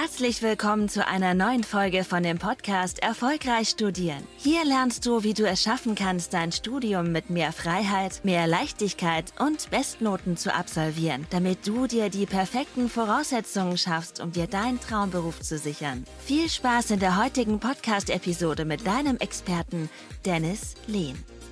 Herzlich willkommen zu einer neuen Folge von dem Podcast Erfolgreich Studieren. Hier lernst du, wie du es schaffen kannst, dein Studium mit mehr Freiheit, mehr Leichtigkeit und Bestnoten zu absolvieren, damit du dir die perfekten Voraussetzungen schaffst, um dir deinen Traumberuf zu sichern. Viel Spaß in der heutigen Podcast-Episode mit deinem Experten Dennis Lehn.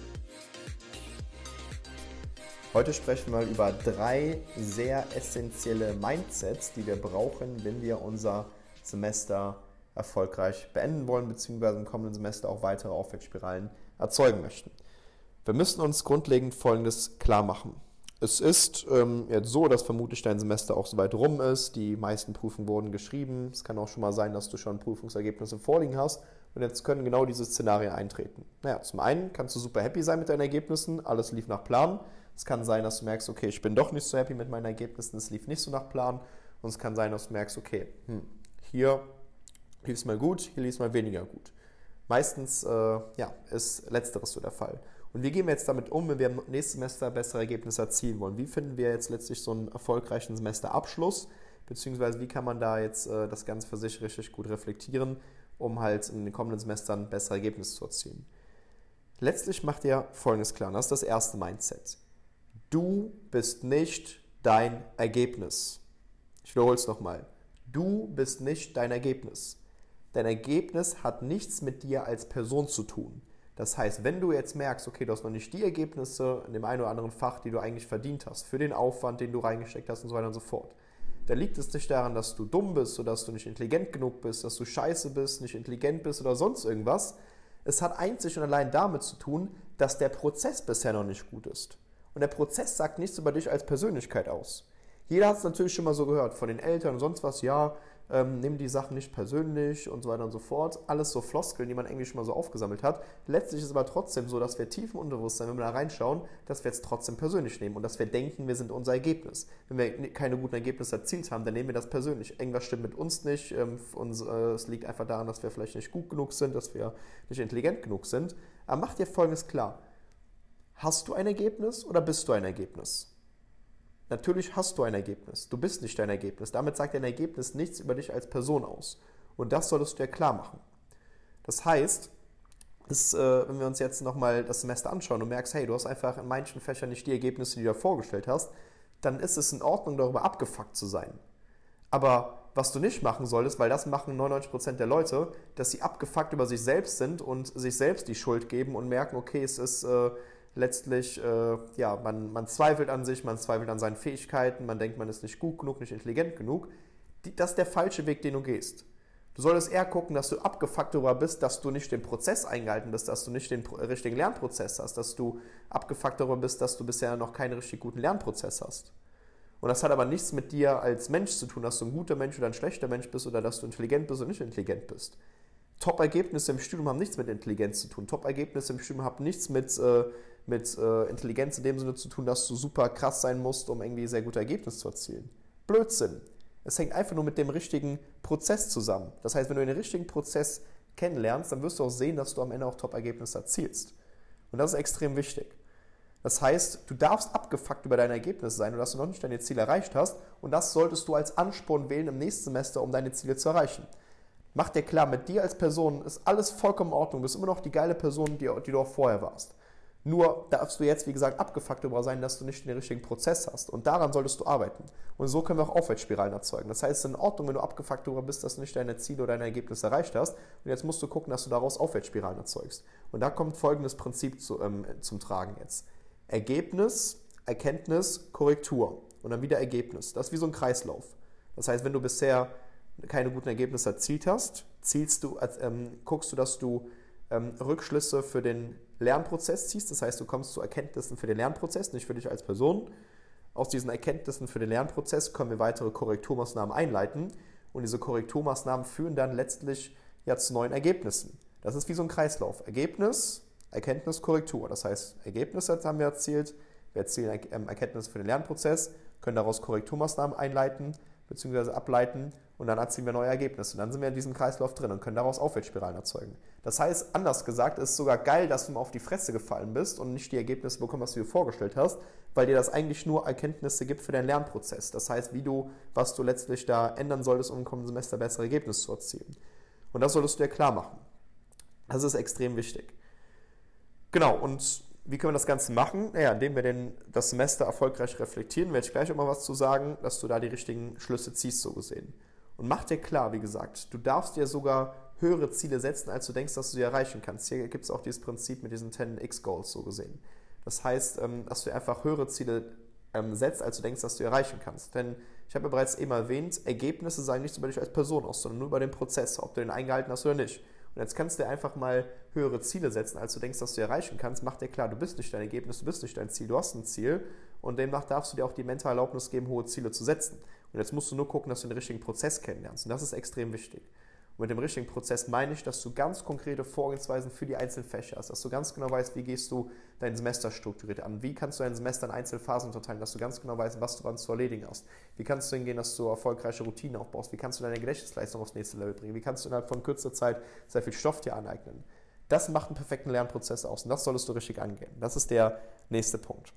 Heute sprechen wir über 3 sehr essentielle Mindsets, die wir brauchen, wenn wir unser Semester erfolgreich beenden wollen, beziehungsweise im kommenden Semester auch weitere Aufwärtsspiralen erzeugen möchten. Wir müssen uns grundlegend Folgendes klar machen. Es ist jetzt so, dass vermutlich dein Semester auch soweit rum ist. Die meisten Prüfungen wurden geschrieben. Es kann auch schon mal sein, dass du schon Prüfungsergebnisse vorliegen hast. Und jetzt können genau diese Szenarien eintreten. Naja, zum einen kannst du super happy sein mit deinen Ergebnissen. Alles lief nach Plan. Es kann sein, dass du merkst, okay, ich bin doch nicht so happy mit meinen Ergebnissen. Es lief nicht so nach Plan. Und es kann sein, dass du merkst, okay, hier lief es mal gut, hier lief es mal weniger gut. Meistens ist Letzteres so der Fall. Und wie gehen wir jetzt damit um, wenn wir im nächsten Semester bessere Ergebnisse erzielen wollen? Wie finden wir jetzt letztlich so einen erfolgreichen Semesterabschluss? Beziehungsweise wie kann man da jetzt das Ganze für sich richtig gut reflektieren, um halt in den kommenden Semestern bessere Ergebnisse zu erzielen? Letztlich macht ihr Folgendes klar, das ist das erste Mindset. Du bist nicht dein Ergebnis. Ich wiederhole es nochmal. Du bist nicht dein Ergebnis. Dein Ergebnis hat nichts mit dir als Person zu tun. Das heißt, wenn du jetzt merkst, okay, du hast noch nicht die Ergebnisse in dem einen oder anderen Fach, die du eigentlich verdient hast, für den Aufwand, den du reingesteckt hast und so weiter und so fort, dann liegt es nicht daran, dass du dumm bist oder dass du nicht intelligent genug bist, dass du scheiße bist, nicht intelligent bist oder sonst irgendwas. Es hat einzig und allein damit zu tun, dass der Prozess bisher noch nicht gut ist. Und der Prozess sagt nichts über dich als Persönlichkeit aus. Jeder hat es natürlich schon mal so gehört, von den Eltern und sonst was, nimm die Sachen nicht persönlich und so weiter und so fort. Alles so Floskeln, die man eigentlich schon mal so aufgesammelt hat. Letztlich ist es aber trotzdem so, dass wir tief im Unterbewusstsein, wenn wir da reinschauen, dass wir es trotzdem persönlich nehmen und dass wir denken, wir sind unser Ergebnis. Wenn wir keine guten Ergebnisse erzielt haben, dann nehmen wir das persönlich. Irgendwas stimmt mit uns nicht. Es liegt einfach daran, dass wir vielleicht nicht gut genug sind, dass wir nicht intelligent genug sind. Aber mach dir Folgendes klar. Hast du ein Ergebnis oder bist du ein Ergebnis? Natürlich hast du ein Ergebnis. Du bist nicht dein Ergebnis. Damit sagt dein Ergebnis nichts über dich als Person aus. Und das solltest du dir klar machen. Das heißt, wenn wir uns jetzt nochmal das Semester anschauen und merkst, hey, du hast einfach in manchen Fächern nicht die Ergebnisse, die du dir vorgestellt hast, dann ist es in Ordnung, darüber abgefuckt zu sein. Aber was du nicht machen solltest, weil das machen 99% der Leute, dass sie abgefuckt über sich selbst sind und sich selbst die Schuld geben und merken, okay, es ist letztlich, man zweifelt an sich, man zweifelt an seinen Fähigkeiten, man denkt, man ist nicht gut genug, nicht intelligent genug. Das ist der falsche Weg, den du gehst. Du solltest eher gucken, dass du abgefuckt darüber bist, dass du nicht den Prozess eingehalten bist, dass du nicht den richtigen Lernprozess hast, dass du abgefuckt darüber bist, dass du bisher noch keinen richtig guten Lernprozess hast. Und das hat aber nichts mit dir als Mensch zu tun, dass du ein guter Mensch oder ein schlechter Mensch bist oder dass du intelligent bist oder nicht intelligent bist. Top-Ergebnisse im Studium haben nichts mit Intelligenz zu tun. Top-Ergebnisse im Studium haben nichts mit Intelligenz in dem Sinne zu tun, dass du super krass sein musst, um irgendwie sehr gute Ergebnisse zu erzielen. Blödsinn. Es hängt einfach nur mit dem richtigen Prozess zusammen. Das heißt, wenn du den richtigen Prozess kennenlernst, dann wirst du auch sehen, dass du am Ende auch Top-Ergebnisse erzielst. Und das ist extrem wichtig. Das heißt, du darfst abgefuckt über deine Ergebnisse sein und dass du noch nicht deine Ziele erreicht hast. Und das solltest du als Ansporn wählen im nächsten Semester, um deine Ziele zu erreichen. Mach dir klar, mit dir als Person ist alles vollkommen in Ordnung. Du bist immer noch die geile Person, die du auch vorher warst. Nur darfst du jetzt, wie gesagt, abgefuckt darüber sein, dass du nicht den richtigen Prozess hast. Und daran solltest du arbeiten. Und so können wir auch Aufwärtsspiralen erzeugen. Das heißt, es ist in Ordnung, wenn du abgefuckt darüber bist, dass du nicht deine Ziele oder deine Ergebnisse erreicht hast. Und jetzt musst du gucken, dass du daraus Aufwärtsspiralen erzeugst. Und da kommt folgendes Prinzip zum Tragen jetzt. Ergebnis, Erkenntnis, Korrektur. Und dann wieder Ergebnis. Das ist wie so ein Kreislauf. Das heißt, wenn du bisher keine guten Ergebnisse erzielt hast, guckst du, dass du Rückschlüsse für den Lernprozess ziehst. Das heißt, du kommst zu Erkenntnissen für den Lernprozess, nicht für dich als Person. Aus diesen Erkenntnissen für den Lernprozess können wir weitere Korrekturmaßnahmen einleiten. Und diese Korrekturmaßnahmen führen dann letztlich zu neuen Ergebnissen. Das ist wie so ein Kreislauf. Ergebnis, Erkenntnis, Korrektur. Das heißt, Ergebnisse haben wir erzielt. Wir erzielen Erkenntnisse für den Lernprozess, können daraus Korrekturmaßnahmen einleiten. bzw. ableiten und dann erzielen wir neue Ergebnisse. Und dann sind wir in diesem Kreislauf drin und können daraus Aufwärtsspiralen erzeugen. Das heißt, anders gesagt, es ist sogar geil, dass du mal auf die Fresse gefallen bist und nicht die Ergebnisse bekommen, was du dir vorgestellt hast, weil dir das eigentlich nur Erkenntnisse gibt für deinen Lernprozess. Das heißt, was du letztlich da ändern solltest, um im kommenden Semester bessere Ergebnisse zu erzielen. Und das solltest du dir klar machen. Das ist extrem wichtig. Genau, und wie können wir das Ganze machen? Naja, indem wir das Semester erfolgreich reflektieren, werde ich gleich auch mal was zu sagen, dass du da die richtigen Schlüsse ziehst, so gesehen. Und mach dir klar, wie gesagt, du darfst dir sogar höhere Ziele setzen, als du denkst, dass du sie erreichen kannst. Hier gibt es auch dieses Prinzip mit diesen 10x-Goals, so gesehen. Das heißt, dass du einfach höhere Ziele setzt, als du denkst, dass du erreichen kannst. Denn ich habe ja bereits eben erwähnt, Ergebnisse sagen nichts über dich als Person aus, sondern nur über den Prozess, ob du den eingehalten hast oder nicht. Und jetzt kannst du dir einfach mal höhere Ziele setzen, als du denkst, dass du erreichen kannst. Mach dir klar, du bist nicht dein Ergebnis, du bist nicht dein Ziel, du hast ein Ziel und demnach darfst du dir auch die mentale Erlaubnis geben, hohe Ziele zu setzen. Und jetzt musst du nur gucken, dass du den richtigen Prozess kennenlernst und das ist extrem wichtig. Und mit dem richtigen Prozess meine ich, dass du ganz konkrete Vorgehensweisen für die einzelnen Fächer hast, dass du ganz genau weißt, wie gehst du dein Semester strukturiert an, wie kannst du dein Semester in Einzelphasen unterteilen, dass du ganz genau weißt, was du wann zu erledigen hast, wie kannst du hingehen, dass du erfolgreiche Routinen aufbaust, wie kannst du deine Gedächtnisleistung aufs nächste Level bringen, wie kannst du innerhalb von kürzester Zeit sehr viel Stoff dir aneignen. Das macht einen perfekten Lernprozess aus und das solltest du richtig angehen. Das ist der nächste Punkt.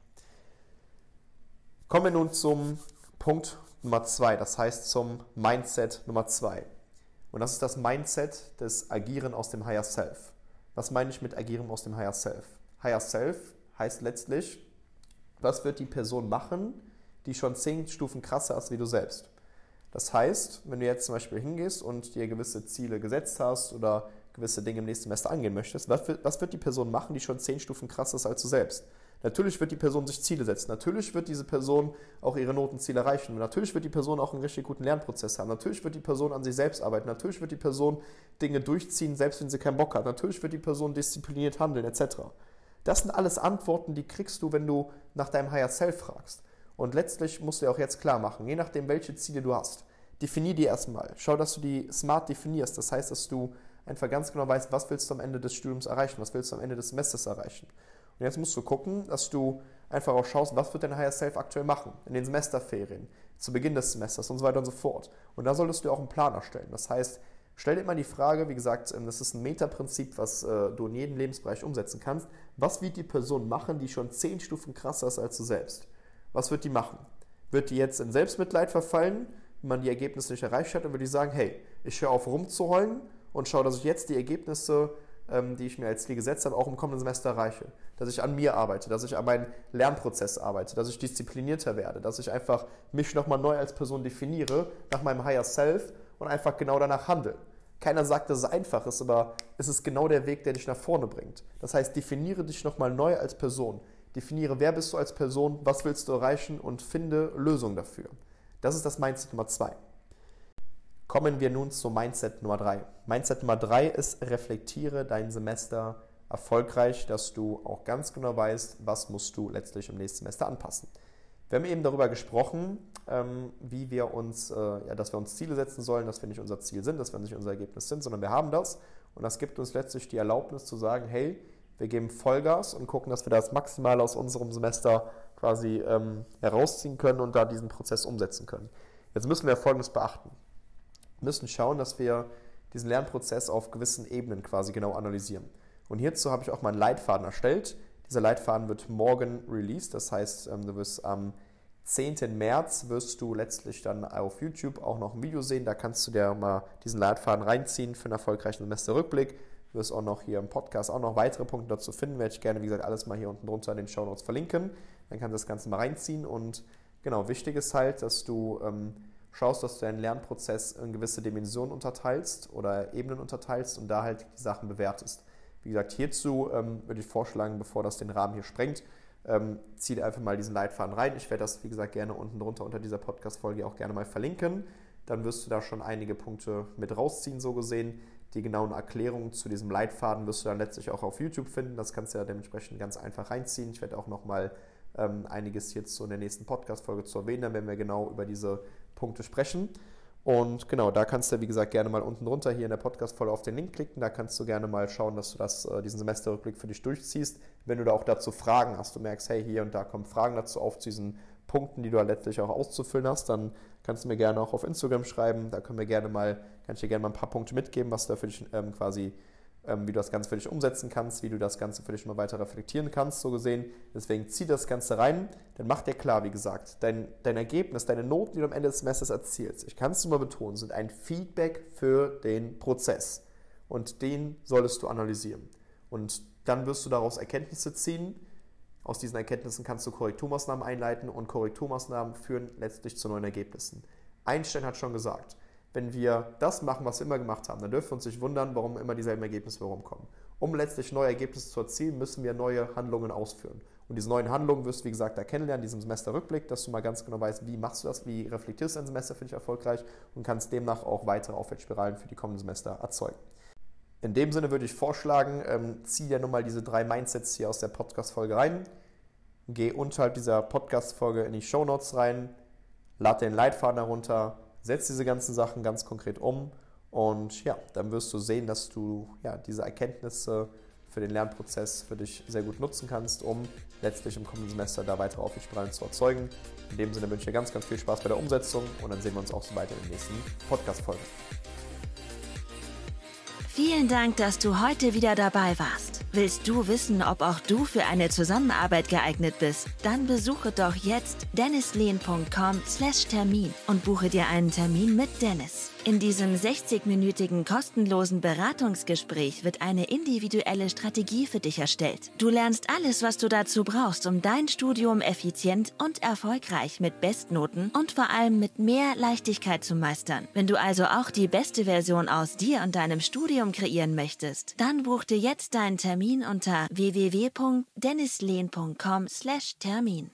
Kommen wir nun zum Punkt Nummer 2, das heißt zum Mindset Nummer 2. Und das ist das Mindset des Agieren aus dem Higher Self. Was meine ich mit Agieren aus dem Higher Self? Higher Self heißt letztlich, was wird die Person machen, die schon 10 Stufen krasser ist wie du selbst. Das heißt, wenn du jetzt zum Beispiel hingehst und dir gewisse Ziele gesetzt hast oder gewisse Dinge im nächsten Semester angehen möchtest, was wird die Person machen, die schon 10 Stufen krasser ist als du selbst? Natürlich wird die Person sich Ziele setzen. Natürlich wird diese Person auch ihre Notenziele erreichen. Natürlich wird die Person auch einen richtig guten Lernprozess haben. Natürlich wird die Person an sich selbst arbeiten. Natürlich wird die Person Dinge durchziehen, selbst wenn sie keinen Bock hat. Natürlich wird die Person diszipliniert handeln, etc. Das sind alles Antworten, die kriegst du, wenn du nach deinem Higher Self fragst. Und letztlich musst du dir auch jetzt klar machen, je nachdem, welche Ziele du hast, definier die erstmal. Schau, dass du die smart definierst. Das heißt, dass du einfach ganz genau weißt, was willst du am Ende des Studiums erreichen, was willst du am Ende des Semesters erreichen. Und jetzt musst du gucken, dass du einfach auch schaust, was wird dein Higher Self aktuell machen, in den Semesterferien, zu Beginn des Semesters und so weiter und so fort. Und da solltest du auch einen Plan erstellen. Das heißt, stell dir immer die Frage, wie gesagt, das ist ein Metaprinzip, was du in jedem Lebensbereich umsetzen kannst. Was wird die Person machen, die schon 10 Stufen krasser ist als du selbst? Was wird die machen? Wird die jetzt in Selbstmitleid verfallen, wenn man die Ergebnisse nicht erreicht hat, und würde die sagen, hey, ich höre auf rumzuheulen und schaue, dass ich jetzt die Ergebnisse, die ich mir als Ziel gesetzt habe, auch im kommenden Semester erreiche. Dass ich an mir arbeite, dass ich an meinem Lernprozess arbeite, dass ich disziplinierter werde, dass ich einfach mich nochmal neu als Person definiere, nach meinem Higher Self und einfach genau danach handle. Keiner sagt, dass es einfach ist, aber es ist genau der Weg, der dich nach vorne bringt. Das heißt, definiere dich nochmal neu als Person. Definiere, wer bist du als Person, was willst du erreichen und finde Lösungen dafür. Das ist das Mindset Nummer 2. Kommen wir nun zum Mindset Nummer 3. Mindset Nummer 3 ist, reflektiere dein Semester erfolgreich, dass du auch ganz genau weißt, was musst du letztlich im nächsten Semester anpassen. Wir haben eben darüber gesprochen, wie wir uns, dass wir uns Ziele setzen sollen, dass wir nicht unser Ziel sind, dass wir nicht unser Ergebnis sind, sondern wir haben das. Und das gibt uns letztlich die Erlaubnis zu sagen, hey, wir geben Vollgas und gucken, dass wir das maximal aus unserem Semester quasi herausziehen können und da diesen Prozess umsetzen können. Jetzt müssen wir Folgendes beachten. Wir müssen schauen, dass wir diesen Lernprozess auf gewissen Ebenen quasi genau analysieren. Und hierzu habe ich auch mal einen Leitfaden erstellt. Dieser Leitfaden wird morgen released, das heißt, du wirst am 10. März wirst du letztlich dann auf YouTube auch noch ein Video sehen. Da kannst du dir mal diesen Leitfaden reinziehen für einen erfolgreichen Semesterrückblick. Du wirst auch noch hier im Podcast auch noch weitere Punkte dazu finden. Werde ich gerne, wie gesagt, alles mal hier unten drunter in den Shownotes verlinken. Dann kannst du das Ganze mal reinziehen. Und genau, wichtig ist halt, dass du schaust, dass du deinen Lernprozess in gewisse Dimensionen unterteilst oder Ebenen unterteilst und da halt die Sachen bewertest. Wie gesagt, hierzu würde ich vorschlagen, bevor das den Rahmen hier sprengt, zieh dir einfach mal diesen Leitfaden rein. Ich werde das, wie gesagt, gerne unten drunter unter dieser Podcast-Folge auch gerne mal verlinken. Dann wirst du da schon einige Punkte mit rausziehen, so gesehen. Die genauen Erklärungen zu diesem Leitfaden wirst du dann letztlich auch auf YouTube finden. Das kannst du ja dementsprechend ganz einfach reinziehen. Ich werde auch nochmal einiges hierzu in der nächsten Podcast-Folge zu erwähnen, dann werden wir genau über diese Punkte sprechen. Und genau, da kannst du, wie gesagt, gerne mal unten drunter hier in der Podcast-Folge auf den Link klicken. Da kannst du gerne mal schauen, dass du diesen Semesterrückblick für dich durchziehst. Wenn du da auch dazu Fragen hast, du merkst, hey, hier und da kommen Fragen dazu auf zu diesen Punkten, die du letztlich auch auszufüllen hast, dann kannst du mir gerne auch auf Instagram schreiben. Da kann ich dir gerne mal ein paar Punkte mitgeben, was da für dich wie du das Ganze für dich umsetzen kannst, wie du das Ganze für dich mal weiter reflektieren kannst, so gesehen. Deswegen zieh das Ganze rein, dann mach dir klar, wie gesagt, dein Ergebnis, deine Noten, die du am Ende des Semesters erzielst, ich kann es nur mal betonen, sind ein Feedback für den Prozess. Und den solltest du analysieren. Und dann wirst du daraus Erkenntnisse ziehen. Aus diesen Erkenntnissen kannst du Korrekturmaßnahmen einleiten und Korrekturmaßnahmen führen letztlich zu neuen Ergebnissen. Einstein hat schon gesagt, wenn wir das machen, was wir immer gemacht haben, dann dürfen wir uns nicht wundern, warum immer dieselben Ergebnisse herumkommen. Um letztlich neue Ergebnisse zu erzielen, müssen wir neue Handlungen ausführen. Und diese neuen Handlungen wirst du, wie gesagt, da kennenlernen, in diesem Semesterrückblick, dass du mal ganz genau weißt, wie machst du das, wie reflektierst du ein Semester für dich erfolgreich und kannst demnach auch weitere Aufwärtsspiralen für die kommenden Semester erzeugen. In dem Sinne würde ich vorschlagen, zieh dir nun mal diese 3 Mindsets hier aus der Podcast-Folge rein, geh unterhalb dieser Podcast-Folge in die Shownotes rein, lad den Leitfaden herunter, setz diese ganzen Sachen ganz konkret um und ja, dann wirst du sehen, dass du diese Erkenntnisse für den Lernprozess für dich sehr gut nutzen kannst, um letztlich im kommenden Semester da weitere Aufwärtsspiralen zu erzeugen. In dem Sinne wünsche ich dir ganz, ganz viel Spaß bei der Umsetzung und dann sehen wir uns auch so weiter in der nächsten Podcast-Folge. Vielen Dank, dass du heute wieder dabei warst. Willst du wissen, ob auch du für eine Zusammenarbeit geeignet bist? Dann besuche doch jetzt dennislehn.com/Termin und buche dir einen Termin mit Dennis. In diesem 60-minütigen kostenlosen Beratungsgespräch wird eine individuelle Strategie für dich erstellt. Du lernst alles, was du dazu brauchst, um dein Studium effizient und erfolgreich mit Bestnoten und vor allem mit mehr Leichtigkeit zu meistern. Wenn du also auch die beste Version aus dir und deinem Studium kreieren möchtest, dann buch dir jetzt deinen Termin unter www.dennislehn.com/Termin.